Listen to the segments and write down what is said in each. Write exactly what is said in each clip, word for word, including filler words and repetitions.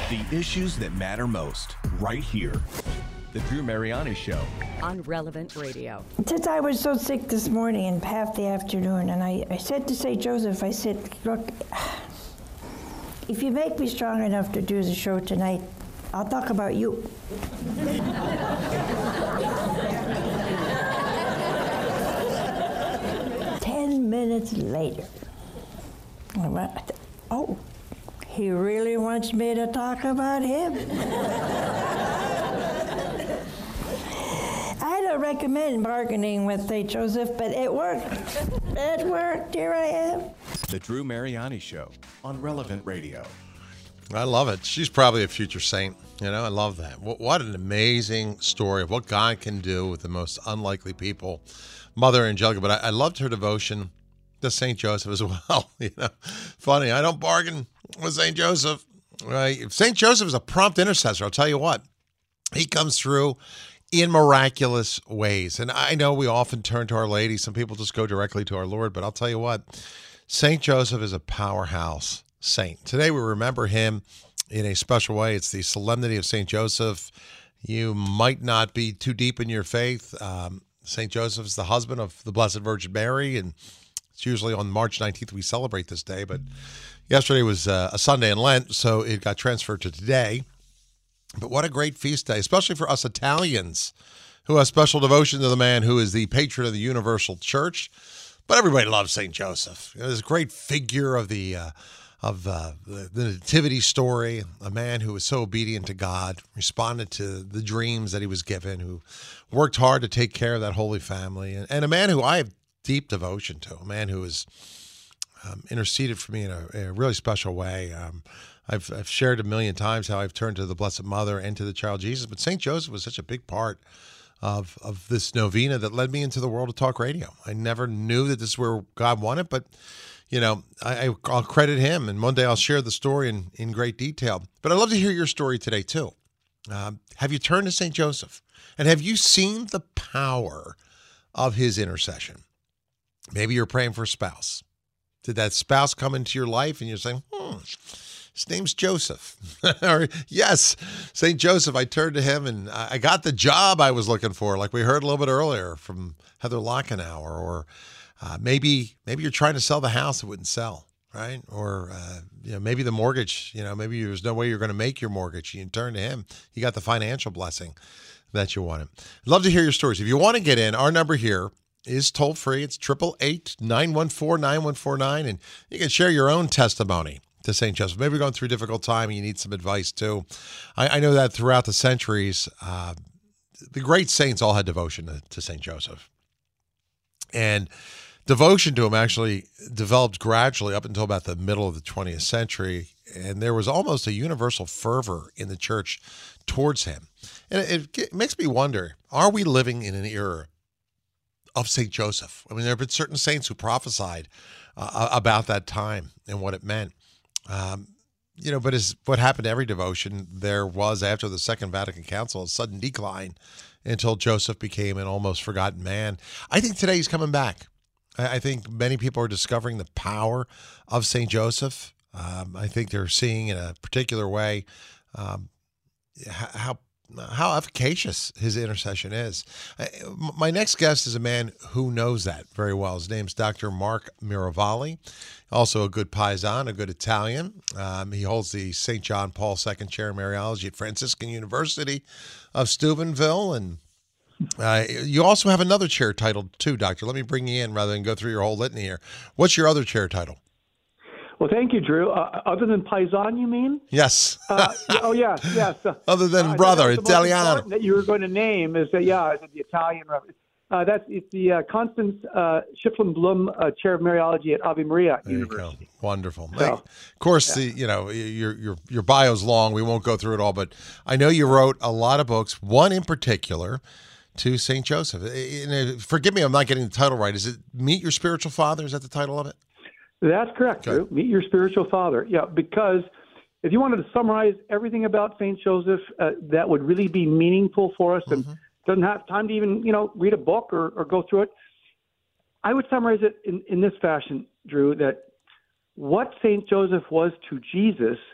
The issues that matter most, right here. The Drew Mariani Show. On Relevant Radio. Since I was so sick this morning and half the afternoon, and I, I said to Saint Joseph, I said, look, if you make me strong enough to do the show tonight, I'll talk about you. Ten minutes later, I went, oh, he really wants me to talk about him? I don't recommend bargaining with Saint Joseph, but it worked. It worked. Here I am. The Drew Mariani Show on Relevant Radio. I love it. She's probably a future saint. You know, I love that. What, what an amazing story of what God can do with the most unlikely people. Mother Angelica, but I, I loved her devotion to Saint Joseph as well. You know, funny. I don't bargain with Saint Joseph. Right? Saint Joseph is a prompt intercessor. I'll tell you what. He comes through in miraculous ways. And I know we often turn to Our Lady. Some people just go directly to our Lord. But I'll tell you what. Saint Joseph is a powerhouse saint. Today we remember him in a special way. It's the Solemnity of Saint Joseph. You might not be too deep in your faith. Um, Saint Joseph is the husband of the Blessed Virgin Mary, and it's usually on March nineteenth we celebrate this day, but yesterday was uh, a Sunday in Lent, so it got transferred to today. But what a great feast day, especially for us Italians who have special devotion to the man who is the patron of the Universal Church. But everybody loves Saint Joseph. You know, this great figure of the uh, of uh, the, the nativity story, a man who was so obedient to God, responded to the dreams that he was given, who worked hard to take care of that Holy Family, and, and a man who I have deep devotion to, a man who has um, interceded for me in a, in a really special way. Um, I've, I've shared a million times how I've turned to the Blessed Mother and to the Child Jesus, but Saint Joseph was such a big part of of this novena that led me into the world of talk radio. I never knew that this is where God wanted, but you know, I, I'll credit him, and one day I'll share the story in, in great detail. But I'd love to hear your story today, too. Um, have you turned to Saint Joseph? And have you seen the power of his intercession? Maybe you're praying for a spouse. Did that spouse come into your life and you're saying, hmm, his name's Joseph? Or, yes, Saint Joseph, I turned to him and I got the job I was looking for, like we heard a little bit earlier from Heather Lockenauer. Or Uh, maybe maybe you're trying to sell the house that wouldn't sell, right? Or uh, you know, maybe the mortgage, you know, maybe there's no way you're going to make your mortgage. You turn to him. You got the financial blessing that you wanted. I'd love to hear your stories. If you want to get in, our number here is toll free. It's eight eight eight, nine one four, nine one four nine, and you can share your own testimony to Saint Joseph. Maybe you're going through a difficult time and you need some advice too. I, I know that throughout the centuries, uh, the great saints all had devotion to, to Saint Joseph. And devotion to him actually developed gradually up until about the middle of the twentieth century, and there was almost a universal fervor in the church towards him. And it, it makes me wonder, are we living in an era of Saint Joseph? I mean, there have been certain saints who prophesied uh, about that time and what it meant. Um, you know, but as what happened to every devotion, there was, after the Second Vatican Council, a sudden decline until Joseph became an almost forgotten man. I think today he's coming back. I think many people are discovering the power of Saint Joseph. Um, I think they're seeing in a particular way um, how how efficacious his intercession is. My next guest is a man who knows that very well. His name's Doctor Mark Miravalle, also a good paisan, a good Italian. Um, he holds the Saint John Paul the Second Chair in Mariology at Franciscan University of Steubenville, and Uh, you also have another chair title too, Doctor. Let me bring you in rather than go through your whole litany here. What's your other chair title? Well, thank you, Drew. Uh, other than paisan, you mean? Yes. uh, oh, yeah, yes. Uh, other than uh, brother, the Italiano. That you were going to name is that, yeah, is the Italian. Uh, that's it's the uh, Constance uh, Schifflin-Blum uh, Chair of Mariology at Ave Maria there University. You go. Wonderful. So, of course, yeah. the you know your your your bio's long. We won't go through it all, but I know you wrote a lot of books. One in particular to Saint Joseph. And forgive me, I'm not getting the title right. Is it Meet Your Spiritual Father? Is that the title of it? That's correct, Drew. Meet Your Spiritual Father. Yeah, because if you wanted to summarize everything about Saint Joseph, uh, that would really be meaningful for us, and mm-hmm. doesn't have time to even, you know, read a book or, or go through it. I would summarize it in, in this fashion, Drew, that what Saint Joseph was to Jesus,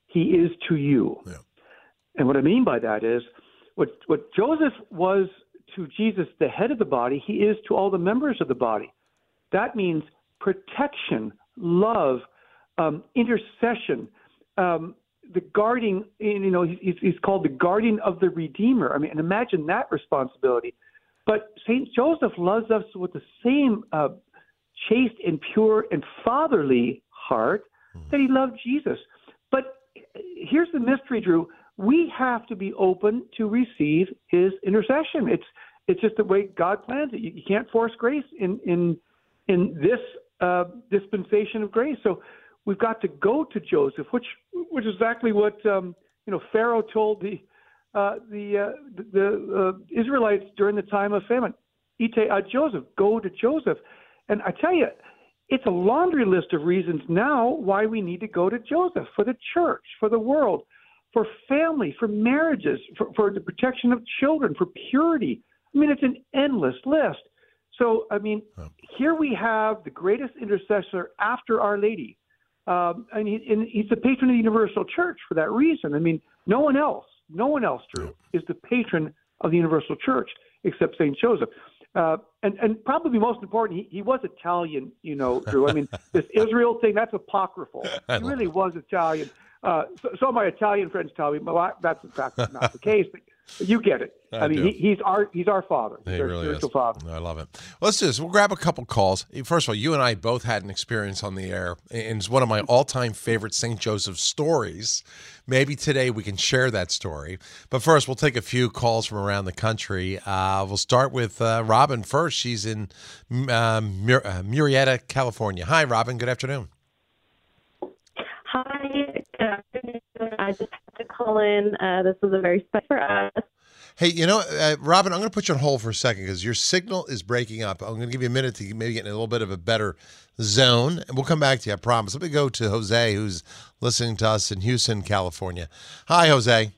he is to you. Yeah. And what I mean by that is what, what Joseph was to Jesus, the head of the body, he is to all the members of the body. That means protection, love, um, intercession, um, the guarding, you know, he's, he's called the guardian of the Redeemer. I mean, and imagine that responsibility. But Saint Joseph loves us with the same uh, chaste and pure and fatherly heart that he loved Jesus. But here's the mystery, Drew. We have to be open to receive his intercession. It's it's just the way God plans it. You, you can't force grace in in in this uh, dispensation of grace. So we've got to go to Joseph, which which is exactly what um, you know Pharaoh told the uh, the uh, the, the uh, Israelites during the time of famine. Ite ad Joseph, go to Joseph. And I tell you, it's a laundry list of reasons now why we need to go to Joseph, for the church, for the world, for family, for marriages, for, for the protection of children, for purity. I mean, it's an endless list. So, I mean, here we have the greatest intercessor after Our Lady. Um, and, he, and he's the patron of the universal church for that reason. I mean, no one else, no one else, Drew, is the patron of the universal church except Saint Joseph. Uh, and, and probably most important, he, he was Italian, you know, Drew. I mean, this Israel thing, that's apocryphal. He really was Italian. Uh, so, so my Italian friends tell me, well, that's in fact not the case. But you get it. I, I mean, he, he's our he's our father. He's he our really spiritual is. father. I love it. Well, let's do this. We'll grab a couple calls. First of all, you and I both had an experience on the air, and it's one of my all-time favorite Saint Joseph stories. Maybe today we can share that story. But first, we'll take a few calls from around the country. Uh, we'll start with uh, Robin first. She's in uh, Mur- uh, Murrieta, California. Hi, Robin. Good afternoon. Hi, good afternoon. I just had to call in. Uh, this was a very special for us. Hey, you know, uh, Robin, I'm going to put you on hold for a second because your signal is breaking up. I'm going to give you a minute to maybe get in a little bit of a better zone, and we'll come back to you, I promise. Let me go to Jose, who's listening to us in Houston, California. Hi, Jose.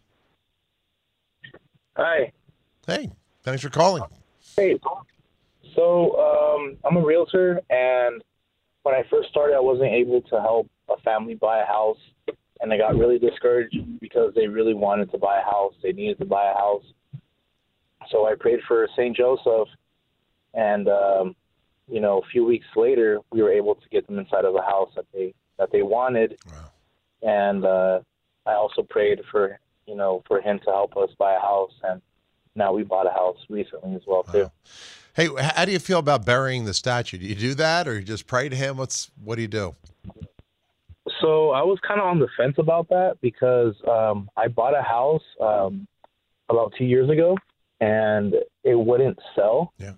Hi. Hey, thanks for calling. Hey. So um, I'm a realtor, and when I first started, I wasn't able to help a family buy a house, and I got really discouraged because they really wanted to buy a house. They needed to buy a house. So I prayed for Saint Joseph, and um, you know, a few weeks later, we were able to get them inside of a house that they that they wanted. Wow. And uh, I also prayed for you know for him to help us buy a house, and now we bought a house recently as well too. Wow. Hey, how do you feel about burying the statue? Do you do that, or you just pray to him? What's what do you do? So I was kind of on the fence about that because um, I bought a house um, about two years ago, and it wouldn't sell. Yeah.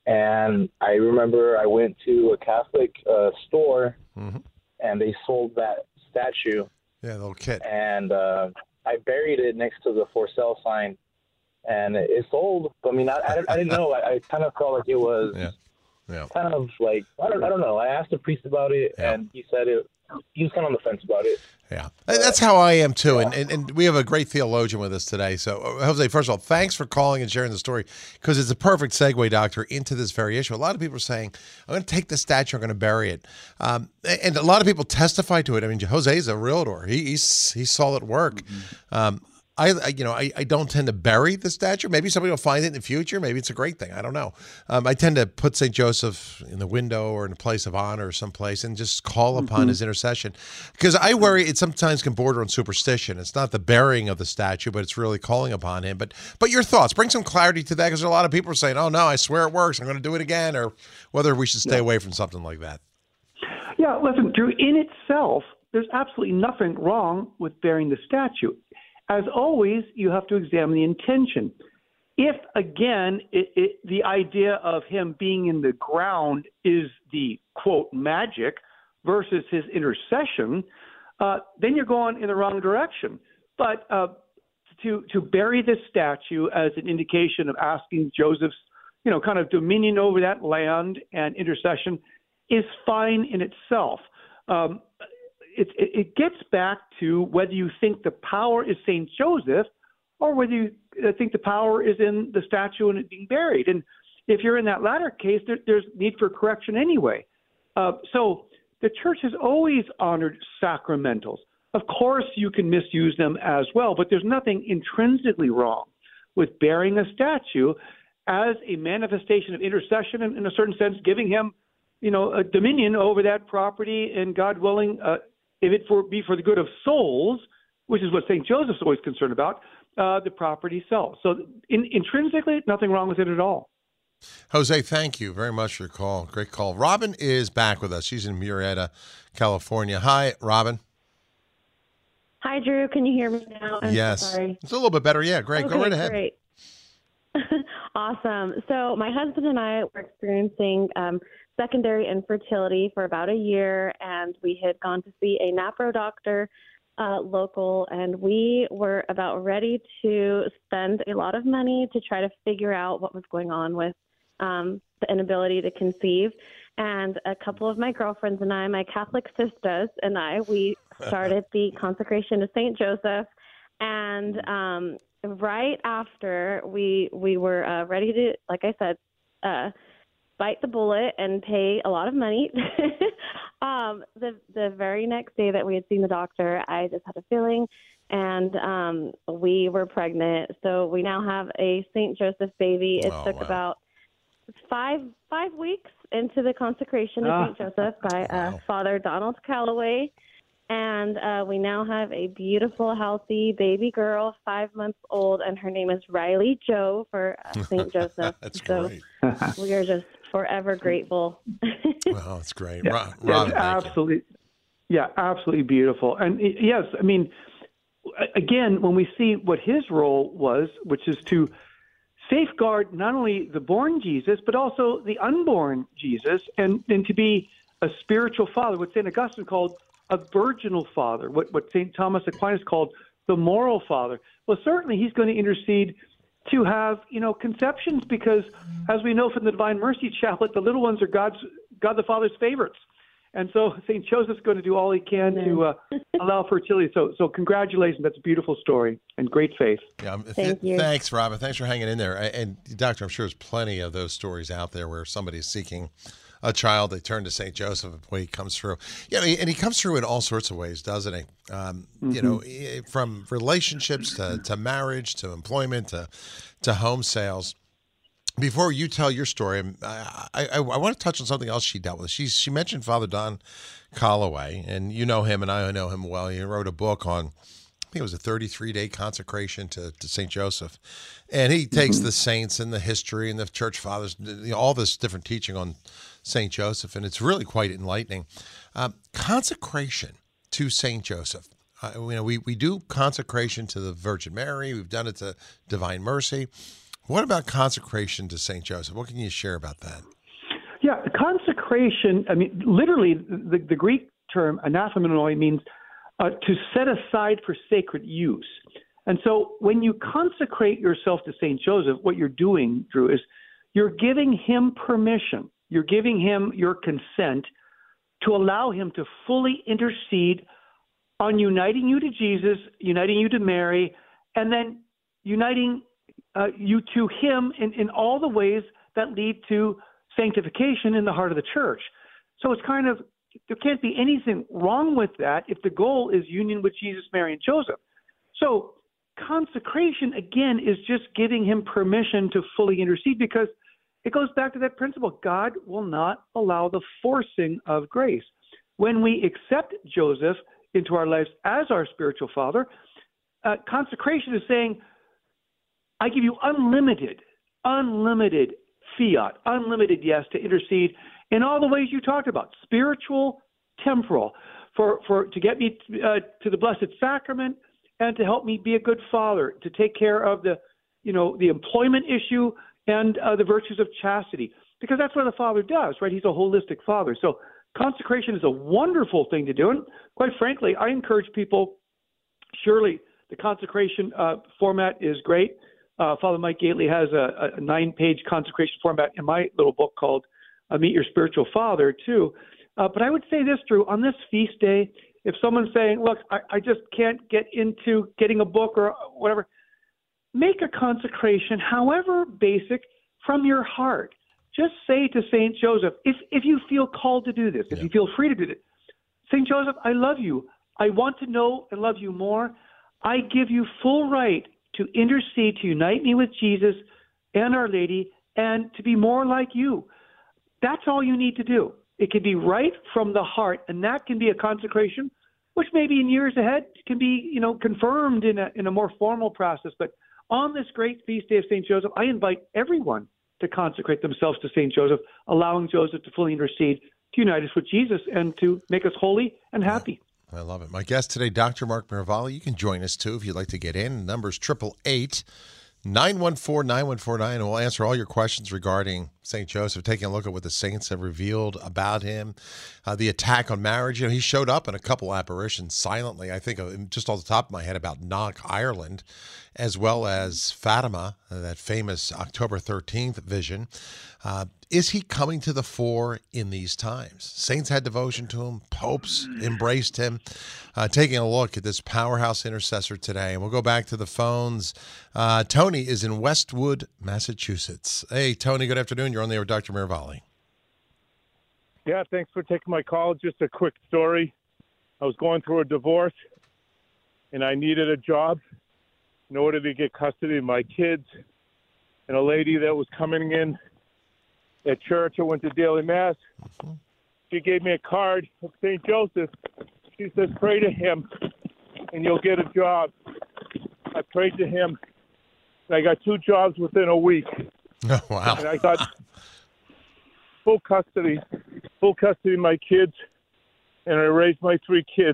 And I remember I went to a Catholic uh, store, Mm-hmm. and they sold that statue. Yeah, little kid. And uh, I buried it next to the for sale sign, and it, it sold. I mean, I, I, I didn't know. I, I kind of felt like it was Yeah. Yeah. kind of like, I don't, I don't know. I asked the priest about it, Yeah. and he said it. He was kind of on the fence about it. Yeah, that's how I am too, and, and and we have a great theologian with us today. So, uh, Jose, first of all, thanks for calling and sharing the story because it's a perfect segue, Doctor, into this very issue. A lot of people are saying, "I'm going to take the statue, I'm going to bury it," um, and a lot of people testify to it. I mean, Jose's a realtor; he he's, he saw it work. Mm-hmm. Um, I, I, you know, I, I don't tend to bury the statue. Maybe somebody will find it in the future. Maybe it's a great thing. I don't know. Um, I tend to put Saint Joseph in the window or in a place of honor or someplace and just call upon mm-hmm. his intercession. Because I worry it sometimes can border on superstition. It's not the burying of the statue, but it's really calling upon him. But but your thoughts, bring some clarity to that, because a lot of people are saying, oh, no, I swear it works. I'm going to do it again, or whether we should stay yeah. away from something like that. Yeah, listen, Drew, in itself, there's absolutely nothing wrong with burying the statue. As always, you have to examine the intention. If, again, it, it, the idea of him being in the ground is the, quote, magic versus his intercession, uh, then you're going in the wrong direction. But uh, to to bury this statue as an indication of asking Joseph's, you know, kind of dominion over that land and intercession is fine in itself. Um It, it, it gets back to whether you think the power is Saint Joseph or whether you think the power is in the statue and it being buried. And if you're in that latter case, there, there's need for correction anyway. Uh, so the church has always honored sacramentals. Of course, you can misuse them as well, but there's nothing intrinsically wrong with bearing a statue as a manifestation of intercession, and in a certain sense, giving him, you know, a dominion over that property, and God willing, uh, if it for, be for the good of souls, which is what Saint Joseph's always concerned about, uh, the property sells. So in, intrinsically, nothing wrong with it at all. Jose, thank you very much for your call. Great call. Robin is back with us. She's in Murrieta, California. Hi, Robin. Hi, Drew. Can you hear me now? I'm yes. so sorry. It's a little bit better. Yeah, great. Okay, Go right ahead. Great. Awesome. So my husband and I were experiencing um, secondary infertility for about a year, and we had gone to see a NAPRO doctor uh, local, and we were about ready to spend a lot of money to try to figure out what was going on with um, the inability to conceive. And a couple of my girlfriends and I, my Catholic sisters and I, we started the consecration to Saint Joseph. And um, right after we we were uh, ready to, like I said, uh, bite the bullet and pay a lot of money, um, the the very next day that we had seen the doctor, I just had a feeling, and um, we were pregnant. So we now have a Saint Joseph baby. It Oh, took wow. about five five weeks into the consecration of Ah. Saint Joseph by uh, Wow. Father Donald Calloway. And uh, we now have a beautiful, healthy baby girl, five months old, and her name is Riley Joe for uh, Saint Joseph. That's so great. we are just forever grateful. Well, that's great. Yeah, Ro- yeah, Robin, thank you. absolutely. Yeah, absolutely beautiful. And y- yes, I mean, a- again, when we see what his role was, which is to safeguard not only the born Jesus, but also the unborn Jesus, and, and to be a spiritual father, what Saint Augustine called a virginal father, what, what Saint Thomas Aquinas called the moral father. Well, certainly he's going to intercede to have, you know, conceptions, because as we know from the Divine Mercy Chaplet, the little ones are God's, God the Father's favorites. And so Saint Joseph's going to do all he can to uh, allow fertility. So, so congratulations. That's a beautiful story and great faith. Yeah, um, th- Thank you. Thanks, Robin. Thanks for hanging in there. A- And, Doctor, I'm sure there's plenty of those stories out there where somebody's seeking a child, they turn to Saint Joseph, and boy, he comes through. Yeah, and he comes through in all sorts of ways, doesn't he? Um, Mm-hmm. You know, eh, from relationships to, to marriage to employment to to home sales. Before you tell your story, I, I, I want to touch on something else she dealt with. She she mentioned Father Don Calloway, and you know him, and I know him well. He wrote a book on, I think it was a thirty-three day consecration to, to Saint Joseph. And he takes the saints and the history and the church fathers, you know, all this different teaching on Saint Joseph, and it's really quite enlightening. Um, consecration to Saint Joseph. Uh, you know, we, we do consecration to the Virgin Mary. We've done it to Divine Mercy. What about consecration to Saint Joseph? What can you share about that? Yeah, consecration, I mean, literally, the, the Greek term anathemenoi means uh, to set aside for sacred use. And so when you consecrate yourself to Saint Joseph, what you're doing, Drew, is you're giving him permission. You're giving him your consent to allow him to fully intercede on uniting you to Jesus, uniting you to Mary, and then uniting uh, you to him in, in all the ways that lead to sanctification in the heart of the church. So it's kind of, there can't be anything wrong with that if the goal is union with Jesus, Mary, and Joseph. So consecration, again, is just giving him permission to fully intercede, because it goes back to that principle. God will not allow the forcing of grace. When we accept Joseph into our lives as our spiritual father, uh, consecration is saying, I give you unlimited, unlimited fiat, unlimited yes to intercede in all the ways you talked about, spiritual, temporal, for, for to get me uh, to the Blessed Sacrament, and to help me be a good father, to take care of the, you know, the employment issue and uh, the virtues of chastity, because that's what a father does, right? He's a holistic father. So consecration is a wonderful thing to do. And quite frankly, I encourage people, surely the consecration uh, format is great. Uh, Father Mike Gately has a, a nine-page consecration format in my little book called uh, Meet Your Spiritual Father, too. Uh, but I would say this, Drew, on this feast day, if someone's saying, look, I, I just can't get into getting a book or whatever, make a consecration, however basic, from your heart. Just say to Saint Joseph, if, if you feel called to do this, if Yeah. you feel free to do it, Saint Joseph, I love you. I want to know and love you more. I give you full right to intercede, to unite me with Jesus and Our Lady, and to be more like you. That's all you need to do. It can be right from the heart, and that can be a consecration, which maybe in years ahead can be, you know, confirmed in a in a more formal process. But on this great feast day of Saint Joseph, I invite everyone to consecrate themselves to Saint Joseph, allowing Joseph to fully intercede, to unite us with Jesus, and to make us holy and happy. I love it. My guest today, Doctor Mark Miravalle. You can join us, too, if you'd like to get in. The number is eight eight eight, nine one four, nine one four nine, and we'll answer all your questions regarding Saint Joseph, taking a look at what the saints have revealed about him, uh, the attack on marriage. You know, he showed up in a couple apparitions silently. I think of, just off the top of my head, about Knock, Ireland, as well as Fatima, uh, that famous October thirteenth vision. Uh, is he coming to the fore in these times? Saints had devotion to him. Popes embraced him. Uh, taking a look at this powerhouse intercessor today. And we'll go back to the phones. Uh, Tony is in Westwood, Massachusetts. Hey, Tony, good afternoon. You're on the air with Doctor Miravalle. Yeah, thanks for taking my call. Just a quick story. I was going through a divorce, and I needed a job in order to get custody of my kids. And a lady that was coming in at church, I went to daily mass. She gave me a card of Saint Joseph. She says, pray to him, and you'll get a job. I prayed to him, and I got two jobs within a week. Oh, wow. And I got full custody, full custody of my kids, and I raised my three kids.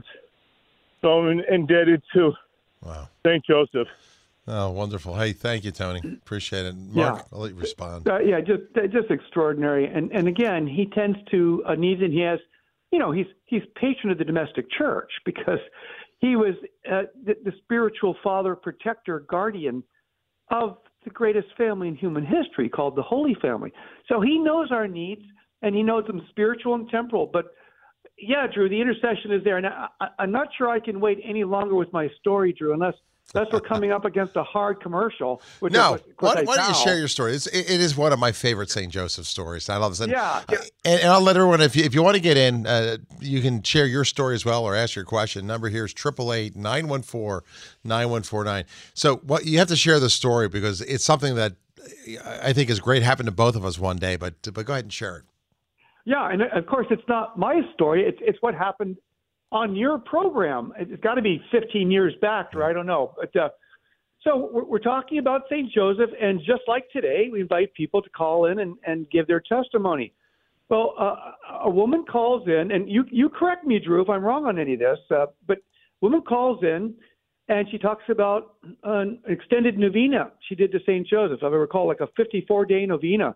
So I'm indebted to wow. Saint Joseph. Oh, wonderful. Hey, thank you, Tony. Appreciate it. Mark, Yeah. I'll let you respond. Uh, yeah, just just extraordinary. And and again, he tends to uh, needs, and he has, you know, he's he's patron of the domestic church because he was uh, the, the spiritual father, protector, guardian of the greatest family in human history, called the Holy Family. So he knows our needs, and he knows them spiritual and temporal. But yeah, Drew, the intercession is there, and I, I, I'm not sure I can wait any longer with my story, Drew, unless. Unless we're coming up against a hard commercial. Which No, is, why, why don't you share your story? It's, it, it is one of my favorite Saint Joseph stories. I love it. Yeah, yeah. And, and I'll let everyone, if you, if you want to get in, uh, you can share your story as well or ask your question. Number here is eight eight eight, nine one four, nine one four nine. So what you have to share the story because it's something that I think is great, happened to both of us one day, but but go ahead and share it. Yeah, and of course it's not my story. It's it's what happened on your program. It's got to be fifteen years back, or I don't know. But uh, so we're, we're talking about Saint Joseph, and just like today, we invite people to call in and, and give their testimony. Well, uh, a woman calls in, and you you correct me, Drew, if I'm wrong on any of this, uh, but a woman calls in, and she talks about an extended novena she did to Saint Joseph. If I recall, like a fifty-four day novena.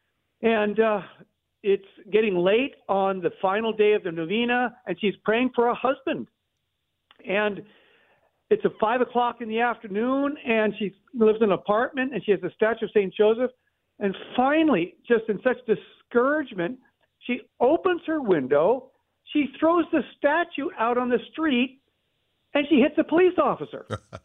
And uh, it's getting late on the final day of the novena, and she's praying for a husband. And it's a five o'clock in the afternoon, and she lives in an apartment, and she has a statue of Saint Joseph. And finally, just in such discouragement, she opens her window, she throws the statue out on the street, and she hits a police officer.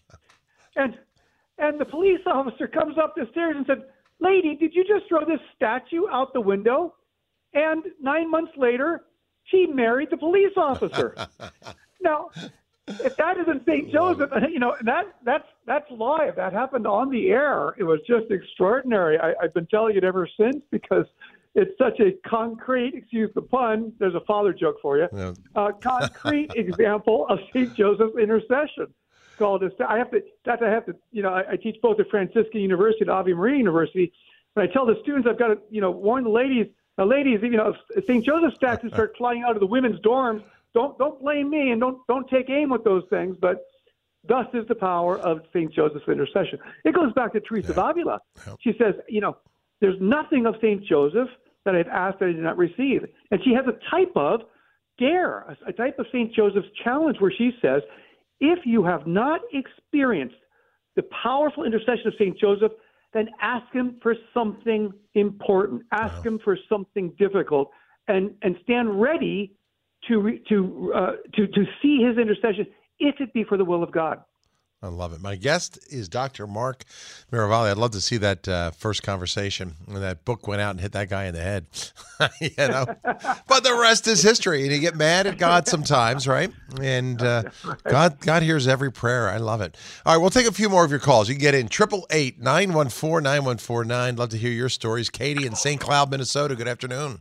and and the police officer comes up the stairs and said, "Lady, did you just throw this statue out the window?" And nine months later, she married the police officer. Now, if that isn't Saint Joseph, you know, that that's that's live. That happened on the air. It was just extraordinary. I, I've been telling it ever since because it's such a concrete, excuse the pun, there's a father joke for you, Yeah. uh, concrete example of Saint Joseph's intercession. Called this. I have to, that I have to, you know, I, I teach both at Franciscan University and Ave Maria University. And I tell the students I've got to, you know, warn the ladies, the ladies, you know, if Saint Joseph's statues start flying out of the women's dorms, don't don't blame me and don't don't take aim with those things. But thus is the power of Saint Joseph's intercession. It goes back to Teresa of Avila. Yep. She says, you know, there's nothing of Saint Joseph that I've asked that I did not receive. And she has a type of dare, a, a type of Saint Joseph's challenge where she says, if you have not experienced the powerful intercession of Saint Joseph, then ask him for something important. Ask wow. him for something difficult, and and stand ready to re, to uh, to to see his intercession if it be for the will of God. I love it. My guest is Doctor Mark Miravalle. I'd love to see that uh, first conversation when that book went out and hit that guy in the head. you know, but the rest is history. And you get mad at God sometimes, right? And uh, God, God hears every prayer. I love it. All right, we'll take a few more of your calls. You can get in triple eight nine one four nine one four nine. Love to hear your stories. Katie in Saint Cloud, Minnesota. Good afternoon.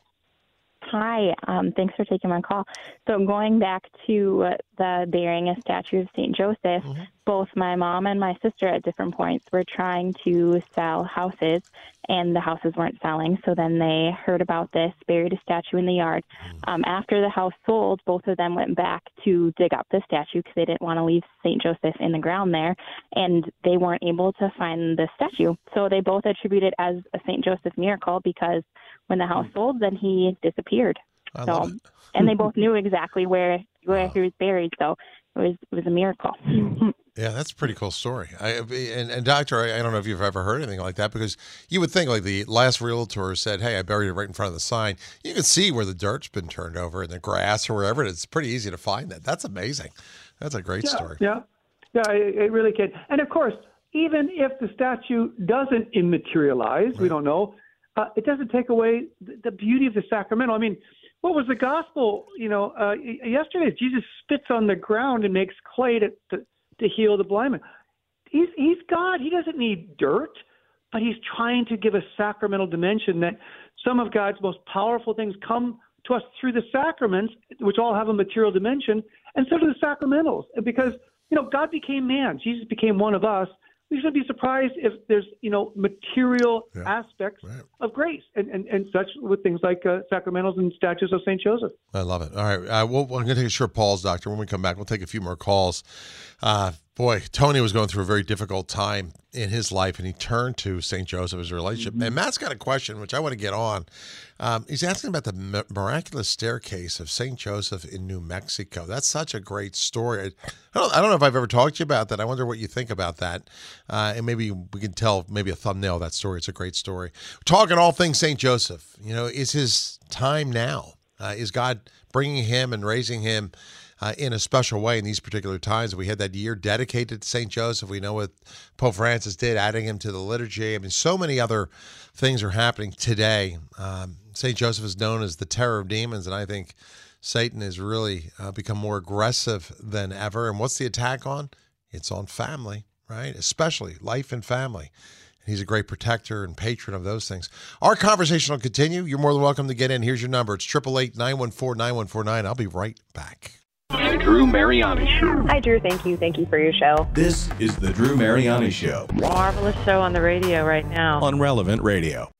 Hi, um, thanks for taking my call. So going back to uh, the burying a statue of Saint Joseph, mm-hmm. both my mom and my sister at different points were trying to sell houses, and the houses weren't selling. So then they heard about this, buried a statue in the yard. Um, after the house sold, both of them went back to dig up the statue because they didn't want to leave Saint Joseph in the ground there, and they weren't able to find the statue. So they both attributed it as a Saint Joseph miracle because when the house sold, then he disappeared. I so, love it. And they both knew exactly where where wow. he was buried. So it was it was a miracle. Yeah, that's a pretty cool story. I, and, and Doctor, I, I don't know if you've ever heard anything like that, because you would think like the last realtor said, hey, I buried it right in front of the sign. You can see where the dirt's been turned over in the grass or wherever. It's pretty easy to find that. That's amazing. That's a great yeah, story. Yeah, yeah, it, it really can. And of course, even if the statue doesn't immaterialize, right. we don't know, uh, it doesn't take away the, the beauty of the sacramental. I mean, what was the gospel, you know, uh, yesterday? Jesus spits on the ground and makes clay to, to, to heal the blind man. He's, he's God. He doesn't need dirt, but he's trying to give a sacramental dimension that some of God's most powerful things come to us through the sacraments, which all have a material dimension, and so do the sacramentals. Because, you know, God became man. Jesus became one of us. We shouldn't be surprised if there's, you know, material yeah. aspects right. of grace and, and, and such with things like uh, sacramentals and statues of Saint Joseph. I love it. All right. Uh, we'll, we're going to take a short pause, Doctor. When we come back, we'll take a few more calls. Uh, boy, Tony was going through a very difficult time in his life, and he turned to Saint Joseph as a relationship. Mm-hmm. And Matt's got a question, which I want to get on. Um, he's asking about the miraculous staircase of Saint Joseph in New Mexico. That's such a great story. I don't, I don't know if I've ever talked to you about that. I wonder what you think about that. Uh, and maybe we can tell maybe a thumbnail of that story. It's a great story. We're talking all things Saint Joseph. You know, is his time now? Uh, is God bringing him and raising him Uh, in a special way in these particular times? We had that year dedicated to Saint Joseph. We know what Pope Francis did, adding him to the liturgy. I mean, so many other things are happening today. Um, Saint Joseph is known as the terror of demons, and I think Satan has really uh, become more aggressive than ever. And what's the attack on? It's on family, right? Especially life and family. And he's a great protector and patron of those things. Our conversation will continue. You're more than welcome to get in. Here's your number. It's eight eight eight, nine one four, nine one four nine. I'll be right back. The Drew Mariani Show. Hi, Drew. Thank you. Thank you for your show. This is the Drew Mariani Show. Marvelous show on the radio right now. On Relevant Radio.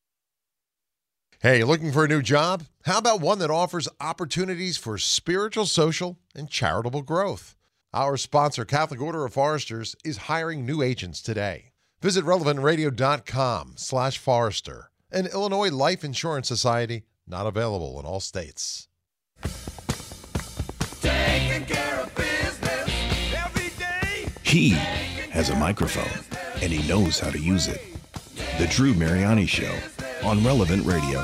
Hey, looking for a new job? How about one that offers opportunities for spiritual, social, and charitable growth? Our sponsor, Catholic Order of Foresters, is hiring new agents today. Visit relevant radio dot com slash forester. An Illinois Life Insurance Society, not available in all states. Taking care of business every day. He has a microphone, and he knows how to use it. The Drew Mariani Show on Relevant Radio.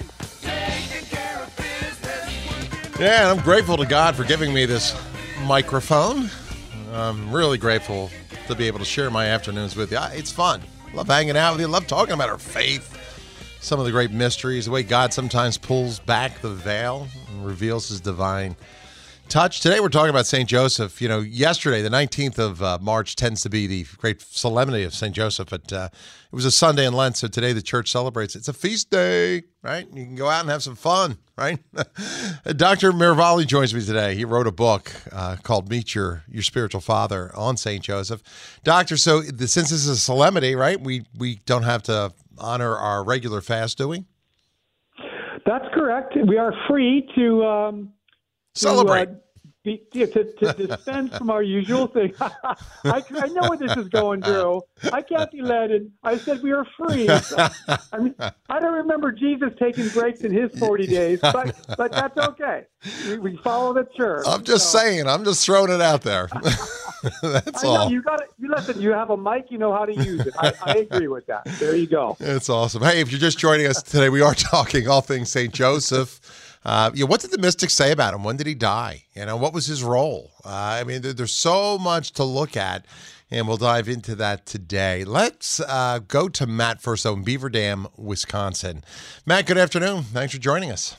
Yeah, and I'm grateful to God for giving me this microphone. I'm really grateful to be able to share my afternoons with you. It's fun. Love hanging out with you. Love talking about our faith, some of the great mysteries, the way God sometimes pulls back the veil and reveals his divine touch. Today we're talking about Saint Joseph. You know, yesterday, the nineteenth of uh, March, tends to be the great solemnity of Saint Joseph, but uh, it was a Sunday in Lent, so today the church celebrates. It's a feast day, right? You can go out and have some fun, right? Doctor Miravalle joins me today. He wrote a book uh, called Meet Your Your Spiritual Father on Saint Joseph. Doctor, so the, since this is a solemnity, right, we, we don't have to honor our regular fast, do we? That's correct. We are free to... Um Celebrate. To, uh, be, yeah, to, to dispense from our usual thing. I, I know where this is going, Drew. I can't be led in. I said we are free. So, I mean, I don't remember Jesus taking breaks in his forty days, but but that's okay. We, we follow the church. I'm just so. saying. I'm just throwing it out there. That's I know, all. You got it. You listen. You have a mic. You know how to use it. I, I agree with that. There you go. It's awesome. Hey, if you're just joining us today, we are talking all things Saint Joseph. Uh, you know, what did the mystics say about him? When did he die? You know, what was his role? Uh, I mean, there, there's so much to look at, and we'll dive into that today. Let's uh, go to Matt first, though, in Beaver Dam, Wisconsin. Matt, good afternoon. Thanks for joining us.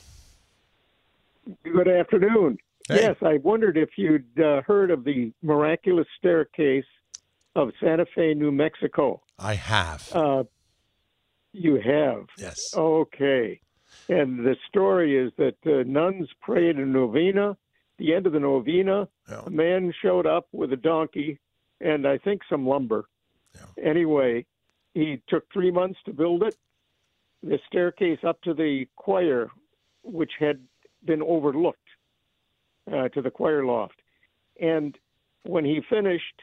Good afternoon. Hey. Yes, I wondered if you'd uh, heard of the miraculous staircase of Santa Fe, New Mexico. I have. Uh, you have? Yes. Okay. And the story is that uh, nuns prayed a novena. At the end of the novena, Yeah. a man showed up with a donkey and I think some lumber. Yeah. Anyway, he took three months to build it. The staircase up to the choir, which had been overlooked, uh, to the choir loft. And when he finished,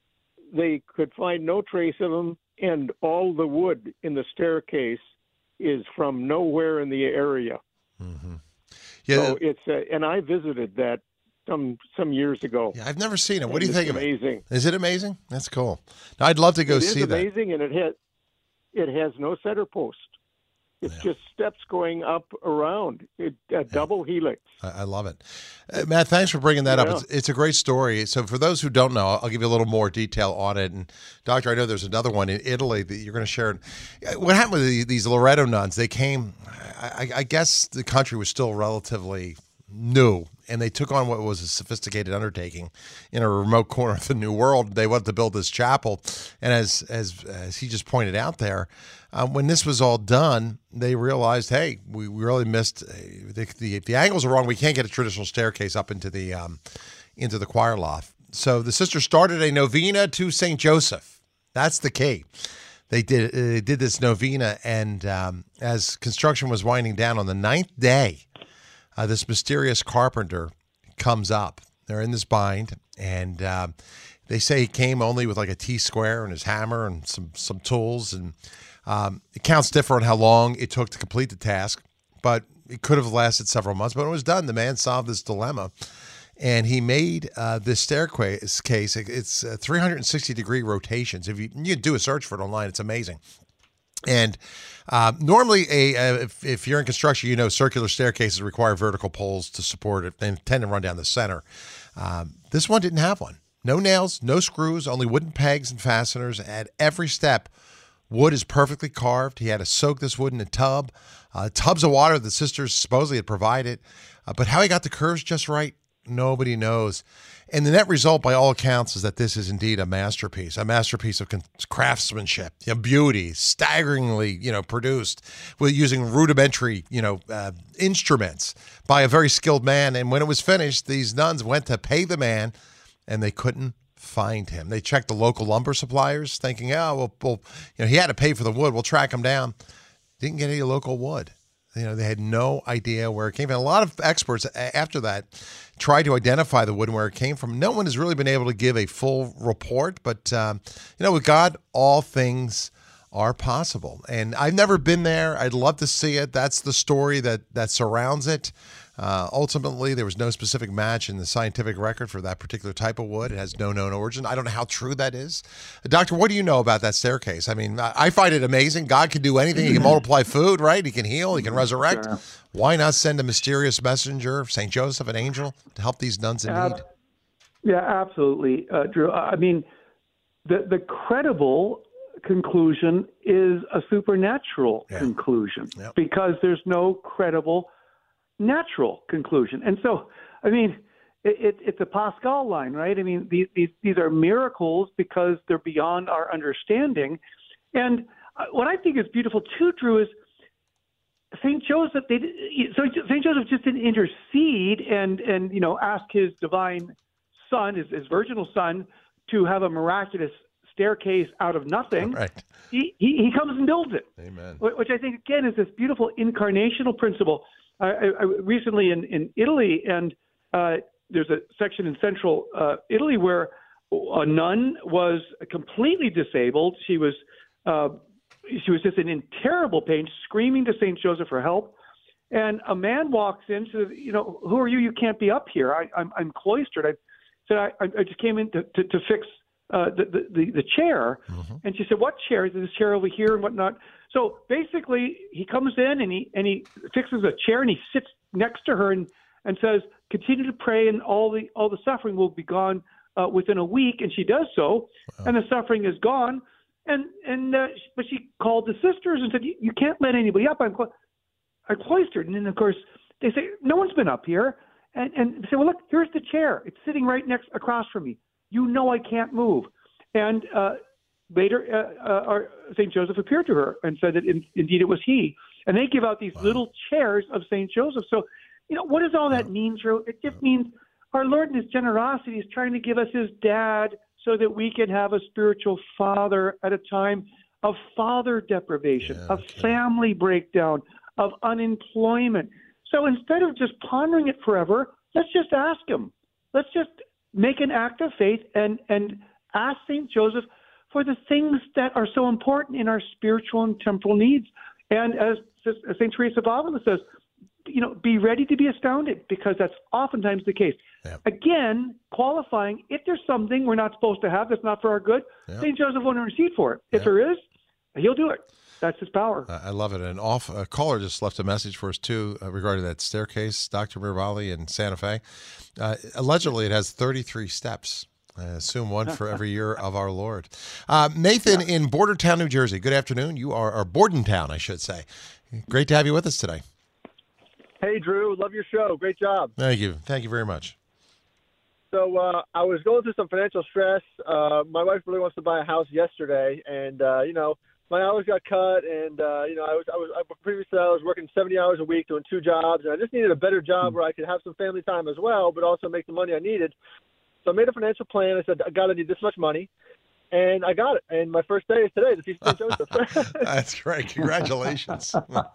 they could find no trace of him, and all the wood in the staircase is from nowhere in the area. Mm-hmm. Yeah, So it's uh, and I visited that some some years ago. yeah, I've never seen it. What And do you it's think of amazing. it? Is it amazing? That's cool. Now, I'd love to go It is see that. amazing, and it has it has no center post. It's Yeah. just steps going up around, it, a double helix. I, I love it. Uh, Matt, thanks for bringing that Yeah. up. It's, it's a great story. So for those who don't know, I'll give you a little more detail on it. And Doctor, I know there's another one in Italy that you're going to share. What happened with the, these Loreto nuns? They came, I, I guess the country was still relatively new, and they took on what was a sophisticated undertaking in a remote corner of the New World. They wanted to build this chapel. And as, as, as he just pointed out there, Um, when this was all done, they realized, hey, we, we really missed uh, the, the the angles are wrong. We can't get a traditional staircase up into the um, into the choir loft. So the sisters started a novena to Saint Joseph. That's the key. They did uh, they did this novena, and um, as construction was winding down on the ninth day, uh, this mysterious carpenter comes up. They're in this bind, and uh, they say he came only with like a T square and his hammer and some some tools. And Um, accounts differ on how long it took to complete the task, but it could have lasted several months. But when it was done, the man solved this dilemma, and he made uh, this staircase case. It's uh, three hundred sixty degree rotations. If you you do a search for it online, it's amazing. And uh, normally, a uh, if, if you're in construction, you know circular staircases require vertical poles to support it. They tend to run down the center. Um, this one didn't have one. No nails, no screws, only wooden pegs and fasteners at every step. Wood is perfectly carved. He had to soak this wood in a tub. Uh, tubs of water the sisters supposedly had provided. Uh, but how he got the curves just right, nobody knows. And the net result, by all accounts, is that this is indeed a masterpiece, a masterpiece of con- craftsmanship, you know, beauty, staggeringly, you know, produced with using rudimentary, you know, uh, instruments by a very skilled man. And when it was finished, these nuns went to pay the man, and they couldn't find him. They checked the local lumber suppliers, thinking, "Oh, well, well, you know, he had to pay for the wood. We'll track him down." Didn't get any local wood. You know, they had no idea where it came from. A lot of experts after that tried to identify the wood and where it came from. No one has really been able to give a full report, but um, you know, with God, all things are possible. And I've never been there. I'd love to see it. That's the story that that surrounds it. Uh, ultimately, there was no specific match in the scientific record for that particular type of wood. It has no known origin. I don't know how true that is. Doctor, what do you know about that staircase? I mean, I, I find it amazing. God can do anything. He can multiply food, right? He can heal. He can resurrect. Sure. Why not send a mysterious messenger, Saint Joseph, an angel, to help these nuns in Ab- need? Yeah, absolutely, uh, Drew. I mean, the the credible conclusion is a supernatural Yeah. conclusion Yep. because there's no credible natural conclusion. And so, I mean, it, it, it's a Pascal line, right? I mean, these, these these are miracles because they're beyond our understanding. And uh, what I think is beautiful too, Drew, is Saint Joseph. They so Saint Joseph just didn't intercede and and you know ask his divine son, his, his virginal son, to have a miraculous staircase out of nothing. Right. He, he he comes and builds it. Amen. Which I think again is this beautiful incarnational principle. I, I, I recently in, in Italy, and uh, there's a section in central uh, Italy where a nun was completely disabled. She was uh, she was just in terrible pain, screaming to Saint Joseph for help. And a man walks in, says, "You know, who are you? You can't be up here. I, I'm I'm cloistered." I said, "I, I just came in to to, to fix uh, the, the the the chair." Mm-hmm. And she said, "What chair? Is this chair over here and whatnot?" So basically, he comes in and he and he fixes a chair and he sits next to her and, and says, continue to pray and all the all the suffering will be gone uh, within a week. And she does so, wow. and the suffering is gone. And and uh, but she called the sisters and said, you, you can't let anybody up. I'm, clo- I'm cloistered. And then, of course, they say, no one's been up here. And, and they say, well, look, here's the chair. It's sitting right next across from me. You know I can't move. And uh, later, uh, uh, our, Saint Joseph appeared to her and said that in, indeed it was he. And they give out these wow. little chairs of Saint Joseph. So, you know, what does all that mean, Drew? It just means our Lord in his generosity is trying to give us his dad so that we can have a spiritual father at a time of father deprivation, yeah, of okay. family breakdown, of unemployment. So instead of just pondering it forever, let's just ask him. Let's just make an act of faith and, and ask Saint Joseph for the things that are so important in our spiritual and temporal needs. And as Saint Teresa of Avila says, you know, be ready to be astounded, because that's oftentimes the case. Yep. Again, qualifying, if there's something we're not supposed to have that's not for our good, yep. Saint Joseph won't intercede for it. If yep. there is, he'll do it. That's his power. I love it. And off a caller just left a message for us too uh, regarding that staircase, Doctor Mirvalli in Santa Fe. Uh, allegedly, it has thirty-three steps. I assume one for every year of our Lord. Uh, Nathan yeah. in Bordentown, New Jersey. Good afternoon. You are, or Bordentown, I should say. Great to have you with us today. Hey, Drew. Love your show. Great job. Thank you. Thank you very much. So uh, I was going through some financial stress. Uh, my wife really wants to buy a house yesterday, and uh, you know, my hours got cut, and uh, you know, I was I was I, previously I was working seventy hours a week doing two jobs, and I just needed a better job where I could have some family time as well, but also make the money I needed. So I made a financial plan. I said, I got to need this much money. And I got it. And my first day is today, the Feast of Saint Joseph. That's great. Congratulations.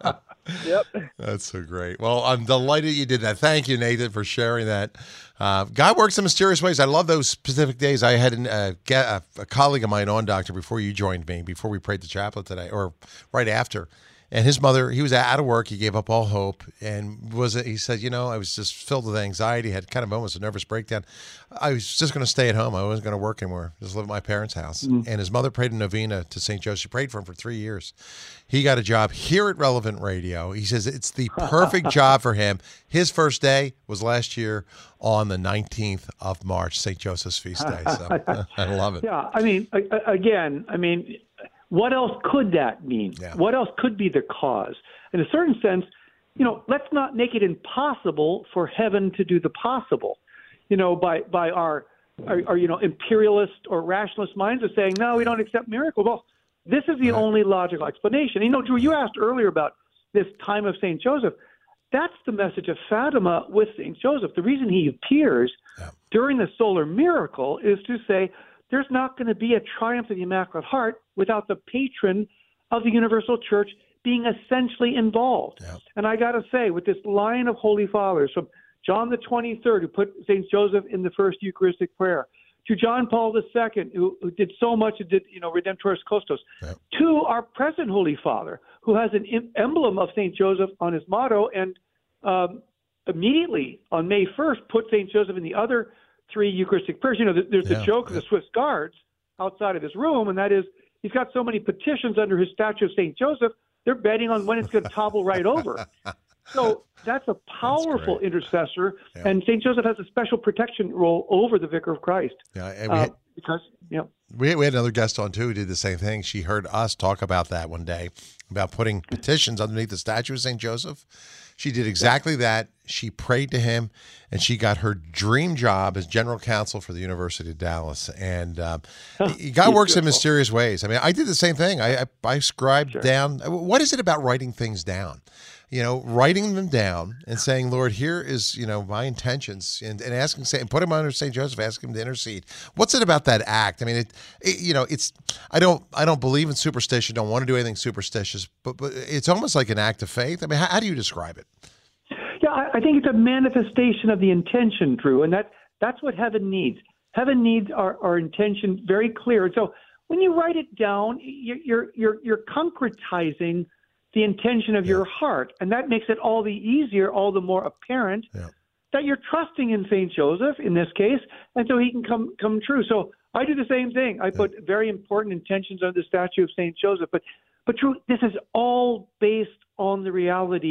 Yep. That's so great. Well, I'm delighted you did that. Thank you, Nathan, for sharing that. Uh, God works in mysterious ways. I love those specific days. I had an, uh, a, a colleague of mine on, Doctor, before you joined me, before we prayed the chaplet today, or right after. And his mother, he was out of work. He gave up all hope, and was he said, you know, I was just filled with anxiety, had kind of almost a nervous breakdown. I was just going to stay at home. I wasn't going to work anywhere. Just live at my parents' house. Mm-hmm. And his mother prayed a novena to Saint Joseph. She prayed for him for three years. He got a job here at Relevant Radio. He says it's the perfect job for him. His first day was last year on the nineteenth of March, Saint Joseph's feast day. So I love it. Yeah, I mean, again, I mean, what else could that mean? Yeah. What else could be the cause? In a certain sense, you know, let's not make it impossible for heaven to do the possible, you know, by, by our, our, our, you know, imperialist or rationalist minds of saying, no, we don't accept miracles. Well, this is the right. only logical explanation. You know, Drew, you asked earlier about this time of Saint Joseph. That's the message of Fatima with Saint Joseph. The reason he appears yeah. during the solar miracle is to say, there's not going to be a triumph of the Immaculate Heart without the patron of the Universal Church being essentially involved. Yep. And I got to say, with this line of Holy Fathers, from John the twenty-third, who put Saint Joseph in the first Eucharistic prayer, to John Paul the Second, who, who did so much, who did, you know, Redemptoris Custos, yep. to our present Holy Father, who has an em- emblem of Saint Joseph on his motto, and um, immediately on May first put Saint Joseph in the other three Eucharistic prayers. You know, there's yeah, the joke yeah. of the Swiss guards outside of his room, and that is he's got so many petitions under his statue of Saint Joseph, they're betting on when it's going to topple right over. So that's a powerful that's intercessor, yeah. and Saint Joseph has a special protection role over the Vicar of Christ. Yeah, and we uh, had, because you know, we we had another guest on too who did the same thing. She heard us talk about that one day, about putting petitions underneath the statue of Saint Joseph. She did exactly that. She prayed to him, and she got her dream job as general counsel for the University of Dallas. And um, God works in mysterious ways. I mean, I did the same thing. I I, I scribed sure. down. What is it about writing things down? You know, writing them down and saying, Lord, here is, you know, my intentions, and, and asking, and put him under Saint Joseph, ask him to intercede. What's it about that act? I mean, it, it, you know, it's, I don't, I don't believe in superstition. Don't want to do anything superstitious, but, but it's almost like an act of faith. I mean, how, how do you describe it? Yeah, I, I think it's a manifestation of the intention, Drew, and that, that's what heaven needs. Heaven needs our, our intention very clear. And so when you write it down, you're, you're, you're concretizing the intention of yeah. your heart. And that makes it all the easier, all the more apparent yeah. that you're trusting in Saint Joseph in this case, and so he can come come true. So I do the same thing. I yeah. put very important intentions on the statue of Saint Joseph. But, but true, this is all based on the reality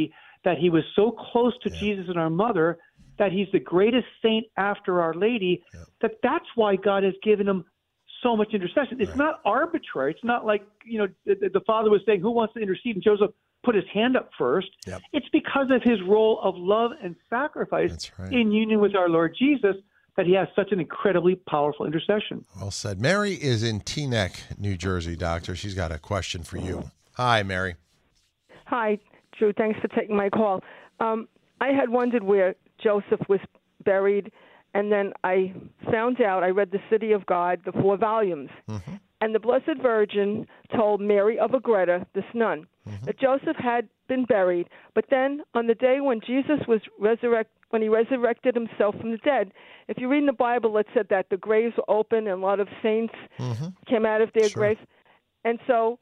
that he was so close to yeah. Jesus and our mother that he's the greatest saint after Our Lady, yeah. that that's why God has given him so much intercession. It's right. not arbitrary. It's not like, you know, the, the Father was saying, who wants to intercede? And Joseph put his hand up first. Yep. It's because of his role of love and sacrifice right. in union with our Lord Jesus that he has such an incredibly powerful intercession. Well said. Mary is in Teaneck, New Jersey, Doctor. She's got a question for you. Hi, Mary. Hi, Drew. Thanks for taking my call. Um, I had wondered where Joseph was buried, and then I found out, I read The City of God, the four volumes, mm-hmm. and the Blessed Virgin told Mary of Agreda, this nun, mm-hmm. that Joseph had been buried, but then on the day when Jesus was resurrected, when he resurrected himself from the dead, if you read in the Bible, it said that the graves were open and a lot of saints mm-hmm. came out of their sure. graves. And so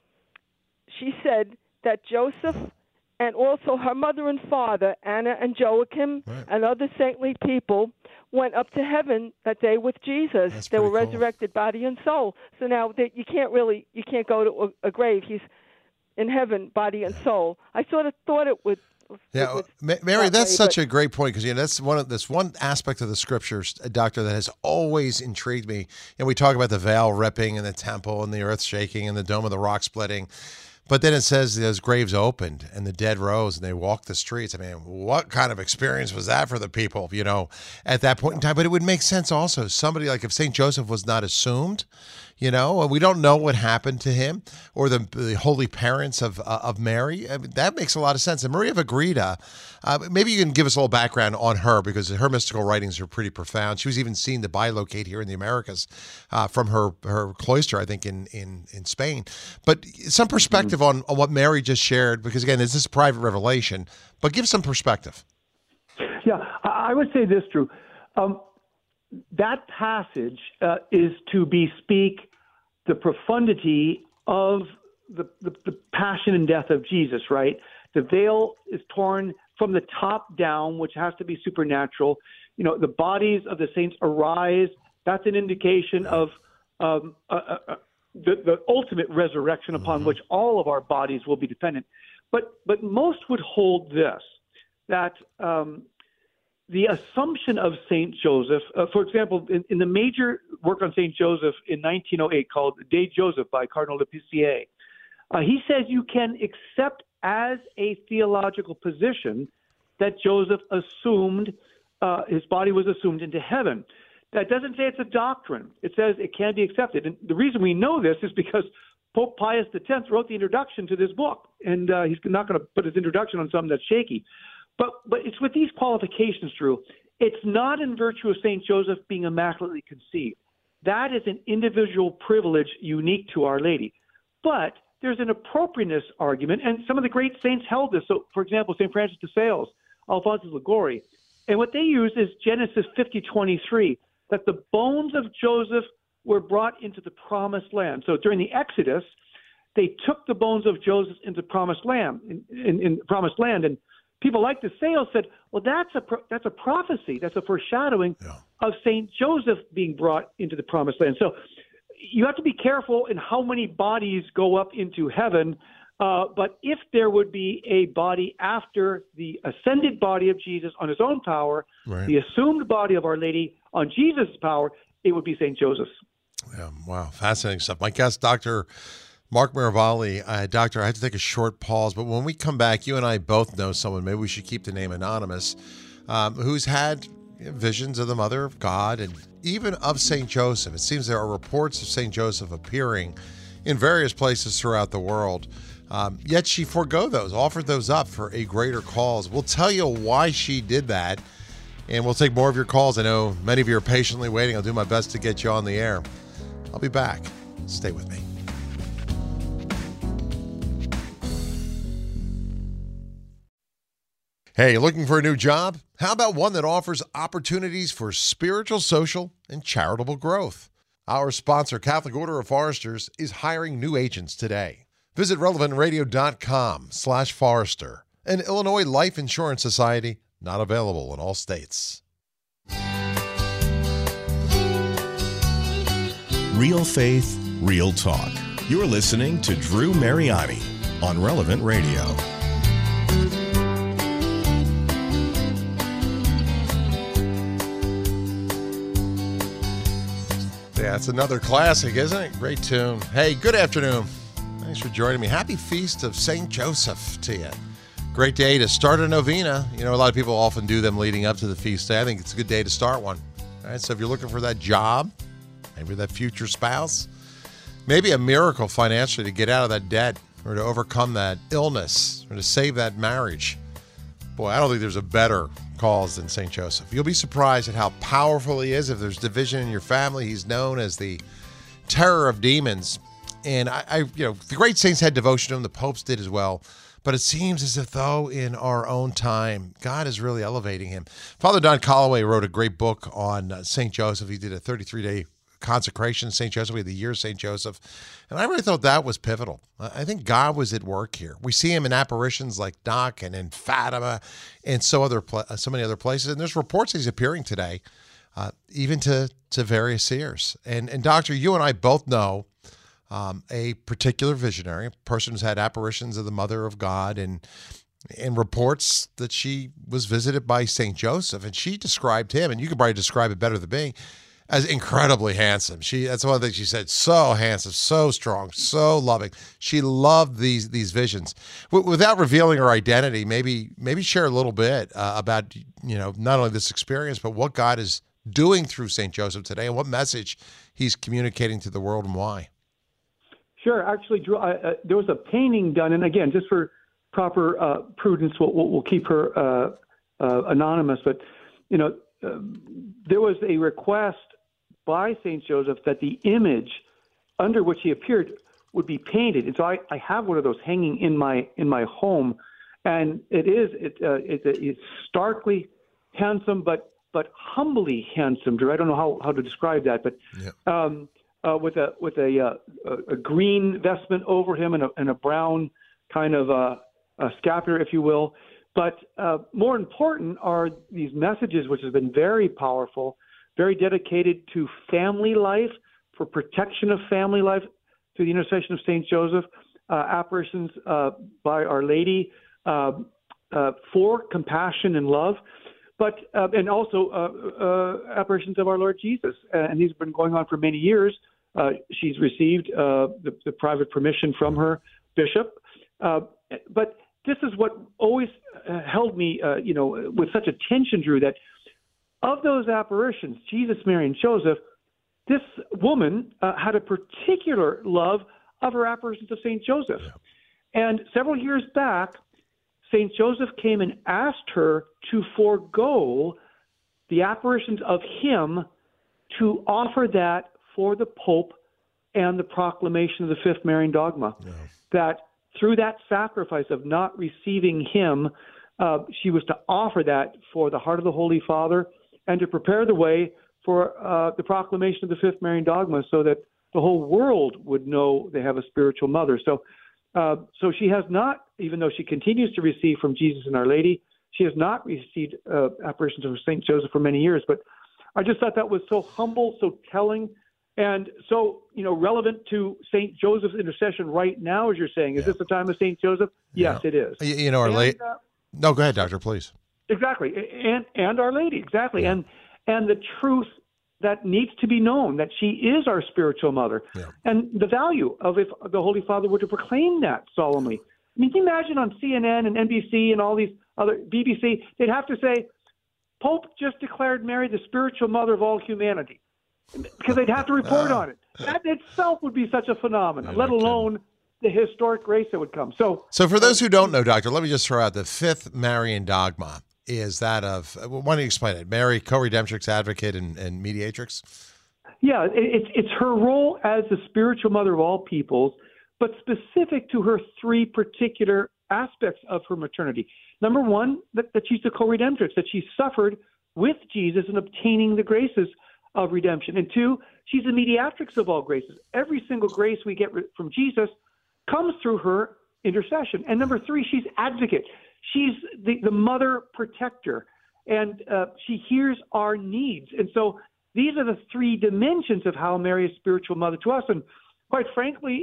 she said that Joseph and also her mother and father, Anna and Joachim, right. and other saintly people, went up to heaven that day with Jesus. That's they were cool. resurrected body and soul. So now they, you can't really, you can't go to a, a grave. He's in heaven, body and soul. I sort of thought it would. Yeah, Mary, that's such a great point, because you know that's one of this one aspect of the scriptures, Doctor, that has always intrigued me. And we talk about the veil ripping and the temple and the earth shaking and the dome of the rock splitting. But then it says those graves opened and the dead rose and they walked the streets. I mean, what kind of experience was that for the people, you know, at that point in time? But it would make sense also. Somebody like if Saint Joseph was not assumed, you know, and we don't know what happened to him, or the, the holy parents of uh, of Mary. I mean, that makes a lot of sense. And Maria of Agreda, uh, maybe you can give us a little background on her, because her mystical writings are pretty profound. She was even seen to bilocate here in the Americas uh, from her, her cloister, I think, in, in, in Spain. But some perspective mm-hmm. on, on what Mary just shared, because, again, this is private revelation, but give some perspective. Yeah, I would say this, Drew. Um, that passage uh, is to bespeak the profundity of the, the, the passion and death of Jesus, right? The veil is torn from the top down, which has to be supernatural. You know, the bodies of the saints arise. That's an indication of um, uh, uh, the, the ultimate resurrection upon mm-hmm. which all of our bodies will be dependent. But, but most would hold this, that um, the assumption of Saint Joseph, uh, for example, in, in the major work on Saint Joseph in nineteen oh eight called De Joseph by Cardinal de Pisier, uh, he says you can accept as a theological position that Joseph assumed, uh, his body was assumed into heaven. That doesn't say it's a doctrine. It says it can be accepted. And the reason we know this is because Pope Pius the tenth wrote the introduction to this book, and uh, he's not going to put his introduction on something that's shaky. But but it's with these qualifications, Drew. It's not in virtue of Saint Joseph being immaculately conceived. That is an individual privilege unique to Our Lady. But there's an appropriateness argument, and some of the great saints held this. So, for example, Saint Francis de Sales, Alphonsus Liguori, and what they use is Genesis fifty twenty-three, that the bones of Joseph were brought into the promised land. So during the Exodus, they took the bones of Joseph into promised land, in, in, in promised land, and people like De Sales said, well, that's a pro- that's a prophecy, that's a foreshadowing yeah. of Saint Joseph being brought into the promised land. So you have to be careful in how many bodies go up into heaven. Uh, but if there would be a body after the ascended body of Jesus on his own power, right. the assumed body of Our Lady on Jesus' power, it would be Saint Joseph's. Yeah, wow, fascinating stuff. My guest, Doctor Mark Miravalle. Uh, doctor, I have to take a short pause, but when we come back, you and I both know someone, maybe we should keep the name anonymous, um, who's had you know, visions of the Mother of God and even of Saint Joseph. It seems there are reports of Saint Joseph appearing in various places throughout the world. Um, yet she forego those, offered those up for a greater cause. We'll tell you why she did that, and we'll take more of your calls. I know many of you are patiently waiting. I'll do my best to get you on the air. I'll be back. Stay with me. Hey, looking for a new job? How about one that offers opportunities for spiritual, social, and charitable growth? Our sponsor, Catholic Order of Foresters, is hiring new agents today. Visit relevant radio dot com slash Forester. An Illinois Life Insurance Society, not available in all states. Real faith, real talk. You're listening to Drew Mariani on Relevant Radio. That's another classic, isn't it? Great tune. Hey, good afternoon. Thanks for joining me. Happy Feast of Saint Joseph to you. Great day to start a novena. You know, a lot of people often do them leading up to the feast day. I think it's a good day to start one. All right, so if you're looking for that job, maybe that future spouse, maybe a miracle financially to get out of that debt or to overcome that illness or to save that marriage. Boy, I don't think there's a better cause than Saint Joseph. You'll be surprised at how powerful he is. If there's division in your family, he's known as the terror of demons. And I, I you know, the great saints had devotion to him. The popes did as well. But it seems as if, though, in our own time, God is really elevating him. Father Don Calloway wrote a great book on uh, Saint Joseph. He did a thirty-three day consecration of Saint Joseph. We had the year of Saint Joseph. And I really thought that was pivotal. I think God was at work here. We see him in apparitions like Knock and in Fatima and so other pla- so many other places. And there's reports he's appearing today, uh, even to, to various seers. And, and Doctor, you and I both know Um, a particular visionary, a person who's had apparitions of the Mother of God and and reports that she was visited by Saint Joseph, and she described him, and you could probably describe it better than me, as incredibly handsome. She that's one thing she said, so handsome, so strong, so loving. She loved these these visions. W- without revealing her identity, maybe maybe share a little bit uh, about you know not only this experience, but what God is doing through Saint Joseph today, and what message he's communicating to the world, and why. Sure. Actually, Drew, I, uh, there was a painting done, and again, just for proper uh, prudence, we'll, we'll, we'll keep her uh, uh, anonymous. But you know, uh, there was a request by Saint Joseph that the image under which he appeared would be painted, and so I, I have one of those hanging in my in my home, and it is it, uh, it it's starkly handsome, but but humbly handsome, Drew. I don't know how, how to describe that, but. Yeah. Um, Uh, with a with a, uh, a green vestment over him and a, and a brown kind of uh, a scapular, if you will. But uh, more important are these messages, which have been very powerful, very dedicated to family life, for protection of family life through the intercession of Saint Joseph, uh, apparitions uh, by Our Lady uh, uh, for compassion and love. But uh, and also uh, uh, apparitions of our Lord Jesus, and these have been going on for many years. Uh, she's received uh, the, the private permission from her bishop, uh, but this is what always uh, held me, uh, you know, with such attention, Drew. That of those apparitions, Jesus, Mary, and Joseph, this woman uh, had a particular love of her apparitions of Saint Joseph, yeah. And several years back, Saint Joseph came and asked her to forego the apparitions of him to offer that for the Pope and the proclamation of the Fifth Marian Dogma. Yeah. That through that sacrifice of not receiving him, uh, she was to offer that for the heart of the Holy Father and to prepare the way for uh, the proclamation of the Fifth Marian Dogma, so that the whole world would know they have a spiritual mother. So Uh, so she has not, even though she continues to receive from Jesus and Our Lady, she has not received uh, apparitions of Saint Joseph for many years. But I just thought that was so humble, so telling, and so, you know, relevant to Saint Joseph's intercession right now, as you're saying. Is yeah. this the time of Saint Joseph? Yes, yeah. it is. You, you know, Our Lady. Uh, no, go ahead, Doctor, please. Exactly, and and Our Lady, exactly, yeah. and and the truth that needs to be known, that she is our spiritual mother, yeah. and the value of if the Holy Father were to proclaim that solemnly. I mean, can you imagine on C N N and N B C and all these other B B C, they'd have to say, Pope just declared Mary the spiritual mother of all humanity, because they'd have to report on it. That itself would be such a phenomenon, yeah, let alone the historic grace that would come. So, so for those who don't know, Doctor, let me just throw out the Fifth Marian Dogma. Is that of, why don't you explain it? Mary, co-redemptrix, advocate, and, and mediatrix? Yeah, it's it's her role as the spiritual mother of all peoples, but specific to her three particular aspects of her maternity. Number one, that, that she's the co-redemptrix, that she suffered with Jesus in obtaining the graces of redemption. And two, she's the mediatrix of all graces. Every single grace we get from Jesus comes through her intercession. And number three, she's advocate. She's the, the mother protector, and uh, she hears our needs. And so these are the three dimensions of how Mary is spiritual mother to us. And quite frankly,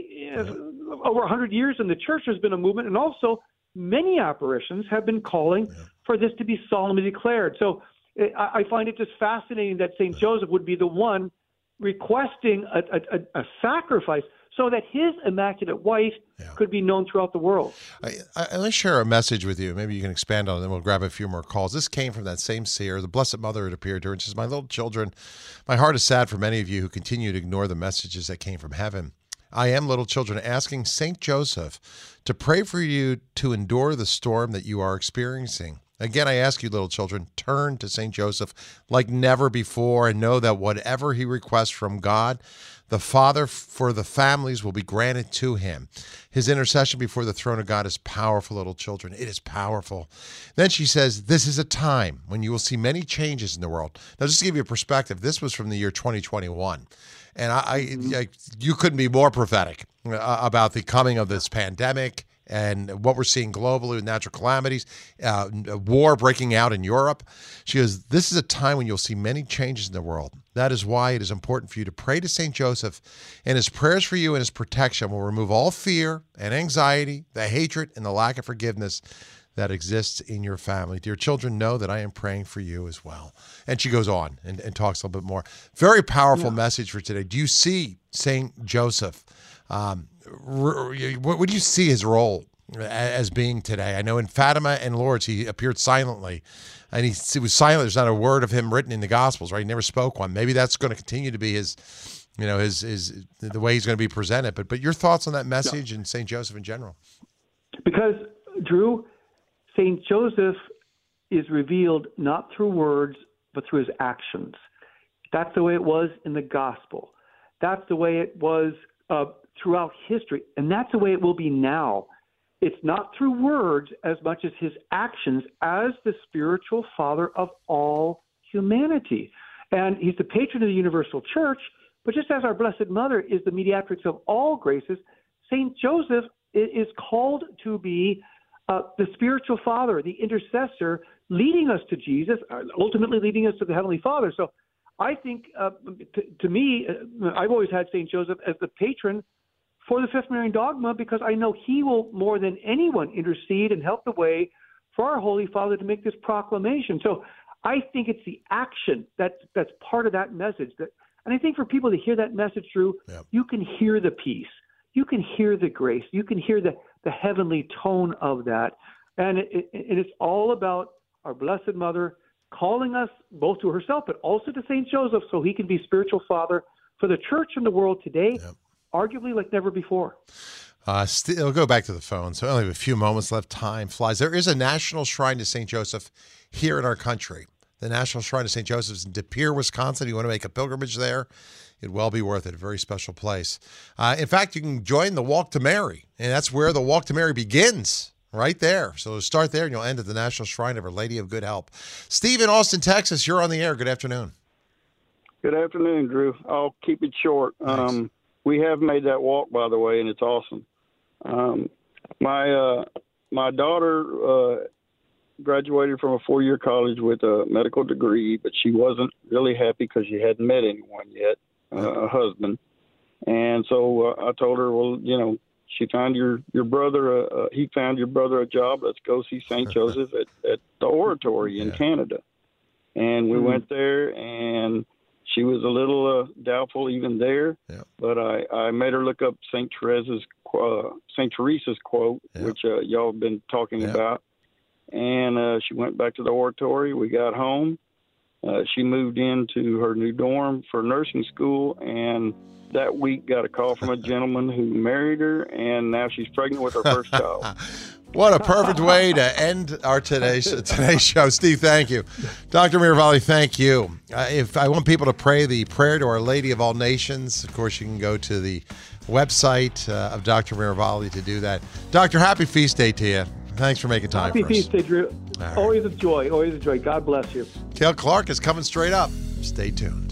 uh, over one hundred years in the church, there's been a movement, and also many apparitions have been calling yeah. for this to be solemnly declared. So I, I find it just fascinating that Saint Joseph would be the one requesting a, a, a sacrifice so that his immaculate wife yeah. could be known throughout the world. I, I, let me share a message with you. Maybe you can expand on it, and then we'll grab a few more calls. This came from that same seer. The Blessed Mother had appeared to her and says, "My little children, my heart is sad for many of you who continue to ignore the messages that came from heaven. I am, little children, asking Saint Joseph to pray for you to endure the storm that you are experiencing. Again, I ask you, little children, turn to Saint Joseph like never before and know that whatever he requests from God, the Father for the families will be granted to him. His intercession before the throne of God is powerful, little children. It is powerful." Then she says, "This is a time when you will see many changes in the world." Now, just to give you a perspective, this was from the year twenty twenty-one. And I, I, I you couldn't be more prophetic uh, about the coming of this pandemic and what we're seeing globally with natural calamities, uh, war breaking out in Europe. She goes, "This is a time when you'll see many changes in the world. That is why it is important for you to pray to Saint Joseph, and his prayers for you and his protection will remove all fear and anxiety, the hatred and the lack of forgiveness that exists in your family. Dear children, know that I am praying for you as well." And she goes on and, and talks a little bit more. Very powerful yeah. message for today. Do you see Saint Joseph? Um, what do you see his role as being today? I know in Fatima and Lourdes, he appeared silently, and he, he was silent. There's not a word of him written in the Gospels, right? He never spoke one. Maybe that's going to continue to be his, you know, his, his, the way he's going to be presented. But, but your thoughts on that message yeah. and Saint Joseph in general? Because, Drew, Saint Joseph is revealed not through words, but through his actions. That's the way it was in the gospel. That's the way it was uh, throughout history. And that's the way it will be now. It's not through words as much as his actions as the spiritual father of all humanity. And he's the patron of the universal church, but just as our Blessed Mother is the mediatrix of all graces, Saint Joseph is called to be uh, the spiritual father, the intercessor, leading us to Jesus, ultimately leading us to the Heavenly Father. So I think, uh, to, to me, uh, I've always had Saint Joseph as the patron for the Fifth Marian Dogma because I know he will more than anyone intercede and help the way for our Holy Father to make this proclamation. So I think it's the action that's, that's part of that message. That, and I think for people to hear that message through, yep. you can hear the peace. You can hear the grace. You can hear the, the heavenly tone of that. And it, it, it's all about our Blessed Mother calling us both to herself, but also to Saint Joseph so he can be spiritual father for the church and the world today, yep. arguably like never before. Uh, st- we'll go back to the phone. So only have a few moments left. Time flies. There is a national shrine to Saint Joseph here in our country. The National Shrine of Saint Joseph's in De Pere, Wisconsin. You want to make a pilgrimage there? It'd well be worth it. A very special place. Uh, in fact, you can join the Walk to Mary, and that's where the Walk to Mary begins, right there. So start there, and you'll end at the National Shrine of Our Lady of Good Help. Steve in Austin, Texas, you're on the air. Good afternoon. Good afternoon, Drew. I'll keep it short. Um, we have made that walk, by the way, and it's awesome. Um, my uh, my daughter uh, graduated from a four-year college with a medical degree, but she wasn't really happy because she hadn't met anyone yet, uh, a husband. And so uh, I told her, well, you know, she found your, your brother, uh, he found your brother a job. Let's go see Saint Joseph at, at the Oratory in yeah. Canada. And we mm-hmm. went there, and she was a little uh, doubtful even there. Yeah. But I, I made her look up Saint Teresa's uh, Saint Teresa's quote, yeah. which uh, y'all have been talking yeah. about. And uh, she went back to the Oratory. We got home. Uh, she moved into her new dorm for nursing school, and that week got a call from a gentleman who married her, and now she's pregnant with her first child. What a perfect way to end our today's today's show. Steve, thank you. Doctor Miravalli, thank you. Uh, if I want people to pray the prayer to Our Lady of All Nations, of course, you can go to the website uh, of Doctor Miravalli to do that. Doctor, happy feast day to you. Thanks for making time happy for us. Happy feast day, Drew. Right. Always a joy. Always a joy. God bless you. Cale Clark is coming straight up. Stay tuned.